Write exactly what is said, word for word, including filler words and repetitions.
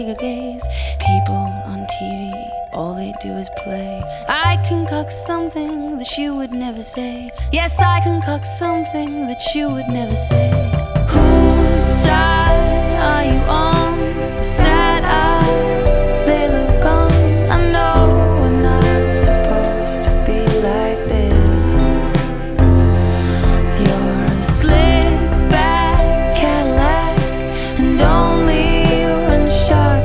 gaze. People on T V, all they do is play. I concoct something that you would never say. Yes, I concoct something that you would never say. Whose side are you on?